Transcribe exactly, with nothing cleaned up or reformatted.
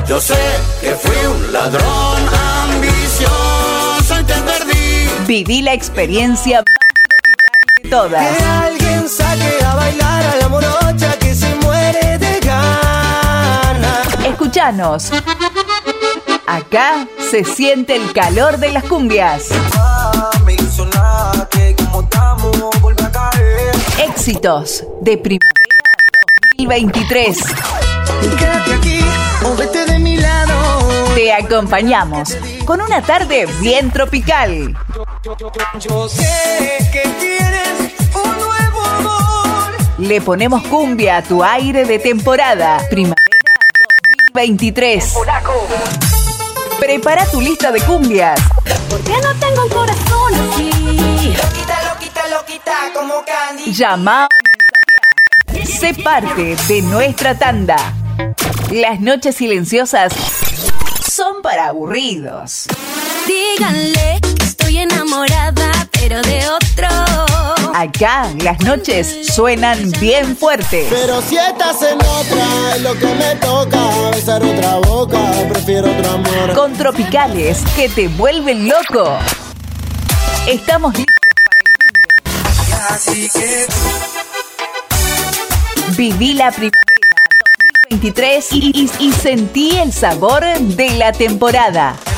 Yo sé que fui un ladrón ambicioso y te perdí. Viví la experiencia más tropical de todas. Que alguien saque a bailar a la morocha que se muere de ganas. Escuchanos. Acá se siente el calor de las cumbias. Éxitos de primavera dos mil veintitrés. Quédate aquí o vete de mi lado. Te acompañamos con una tarde bien tropical. Yo sé que tienes un nuevo amor. Le ponemos cumbia a tu aire de temporada. Primavera dos mil veintitrés. Prepara tu lista de cumbias. Porque no tengo un corazón así. Loquita, loquita, loquita como Candy. Llama o mensajea. Sé parte de nuestra tanda. Las noches silenciosas son para aburridos. Díganle que estoy enamorada, pero de otro. Acá las noches suenan bien fuertes. Pero si estás en otra, es lo que me toca. Besar otra boca, prefiero otro amor. Con tropicales que te vuelven loco. Estamos listos para el fin de. Viví la primavera dos mil veintitrés y, y, y sentí el sabor de la temporada.